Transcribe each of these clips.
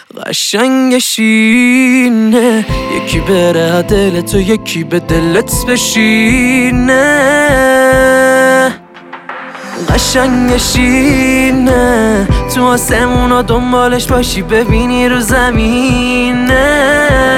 قشنگش اینه یکی بره دلت و یکی به دلت بشینه. قشنگش اینه تو آسمونا دنبالش باشی ببینی رو زمینه.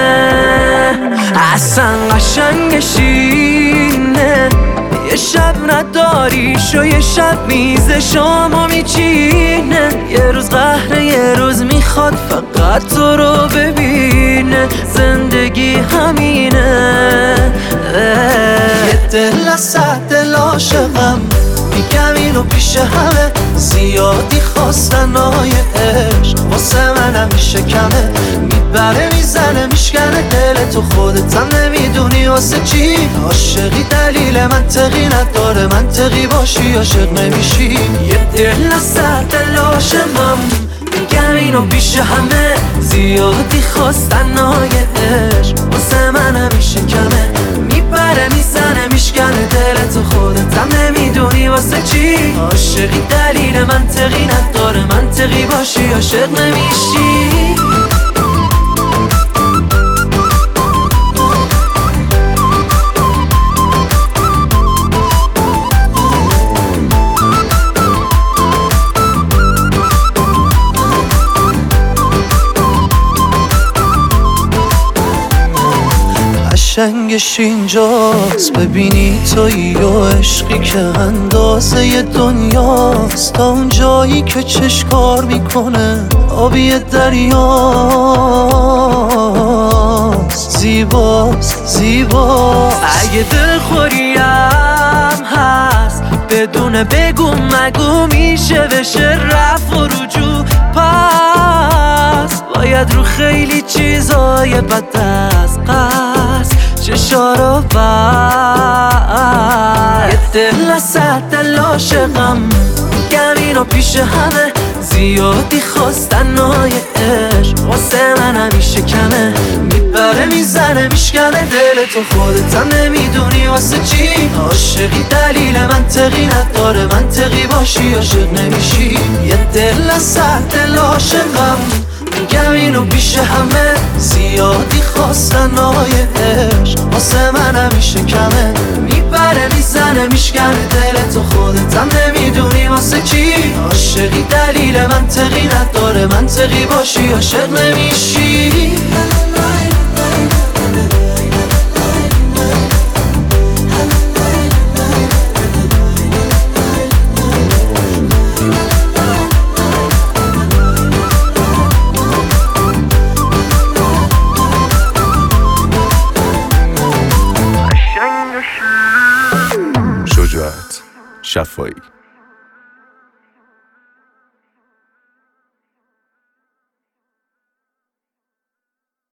اصلا قشنگش اینه یه شب نداریش و یه شب میز شامو میچینه. یه روز قهره یه روز میخواد فقط تو رو ببینه. زندگی همینه. یه دل از صد دل عاشقم میگم اینو پیش همه. زیادی خواستن های عشق واسه منم میشه کمه. میبره میزنه میشکنه دل تو خودتم نمیدونی واسه چی عاشقی. دلیل منطقی نداره منطقی باشی عاشق نمیشی. یه دل از صد دل عاشقم میگم اینو پیش همه. زیادی خواستن های عشق واسه منم میشه کمه. میبره میزنه میشکنه دل تو خودتم نمیدونی واسه چی عاشقی. دلیل منطقی نداره منطقی باشی عاشق نمیشی. قشنگش اینجاست ببینی تویی و عشقی که اندازه دنیاست. تا اون جایی که چشکار میکنه آبی دریاست. زیباست زیباست. اگه دلخوریم هست بدون بگو مگو میشه بشه رفت و رجوع. پس باید رو خیلی چیزای بد از قصد چشارو بست. یه دل از صد دل عاشقم میگم اینو پیش همه. زیادی خواستن های عشق واسه من همیشه کمه. میبره میزنه میشکنه دل تو خودتم نمیدونی واسه چی عاشقی. دلیل منطقی نداره منطقی باشی عاشق نمیشی. یه دل از صد دل عاشقم میگم اینو پیش همه. زیادی خواستن های عشق واسه من همیشه کمه. میبره میزنه میشکنه دل تو خودتم نمیدونی واسه چی عاشقی. دلیل منطقی نداره منطقی باشی عاشق نمیشی. شجاعت شفایی.